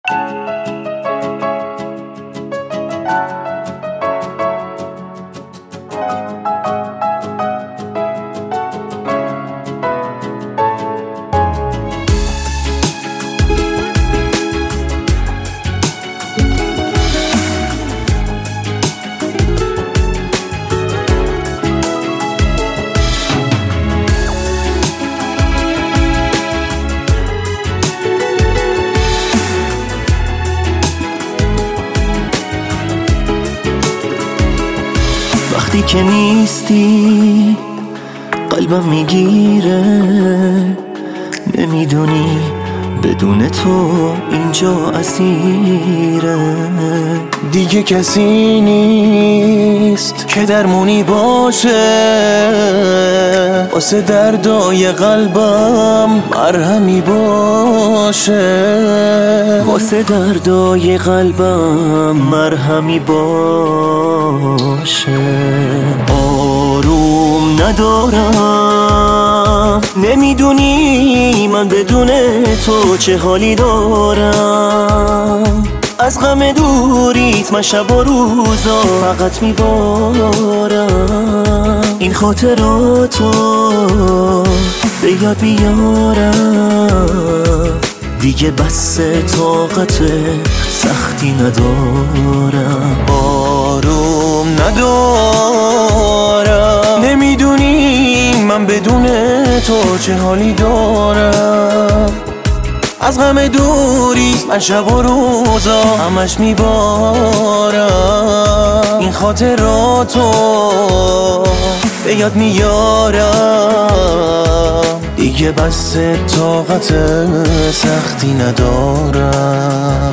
وقتی که نیستی قلبم میگیره، نمیدونی بدون تو اینجا اسیره. دیگه کسی نیست که درمونی باشه، واسه دردای قلبم مرهمی باشه، واسه دردای قلبم مرهمی باشه. آروم ندارم، نمیدونی من بدون تو چه حالی دارم. از غم دوریت من شب و روزا فقط میبارم. این خاطراتو به یاد بیارم، دیگه بس طاقت سختی ندارم. آروم ندارم، نمیدونی من بدون تو چه حالی دارم. از غم دوری من شب و روزا همش میبارم. این خاطراتو به یاد میارم، دیگه بس طاقت سختی ندارم.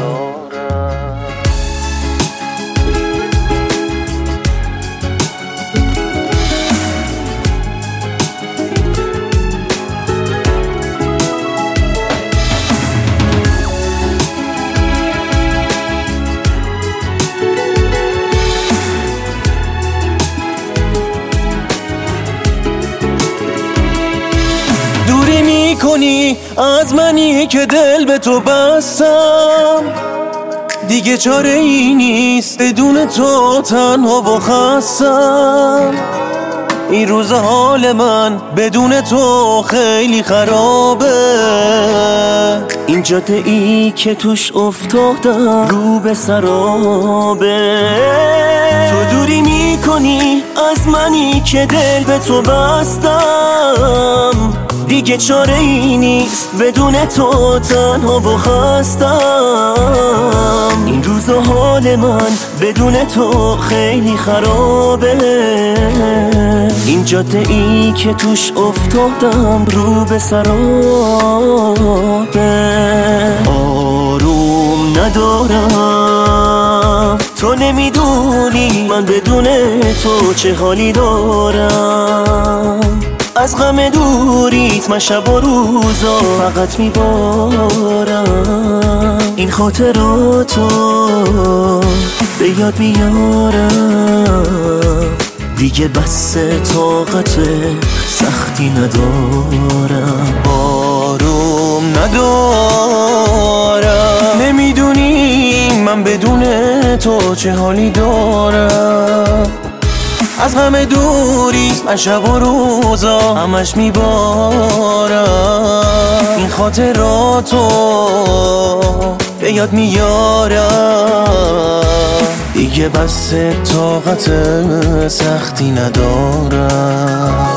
دوری میکنی از منی که دل به تو بستم، دیگه چاره ای نیست بدون تو تنها و خستم. این روز حال من بدون تو خیلی خرابه، این جاده ای که توش افتادم رو به سرابه. تو دوری میکنی از منی که دل به تو بستم، دیگه چاره ای نیست بدون تو تنها و خستم. این روز و حال من بدون تو خیلی خرابه، این جاده ای که توش افتادم رو به سرابه. آروم ندارم، تو نمیدونی من بدون تو چه حالی دارم. از غم دوریت من شب و روزا فقط میبارم. این خاطراتو به یاد میارم، دیگه بس طاقت سختی ندارم. آروم ندارم، نمیدونی من بدون تو چه حالی دارم. از غم دوری من شب و روزا همش میبارم. این خاطراتو به یاد میارم، دیگه بس طاقت سختی ندارم.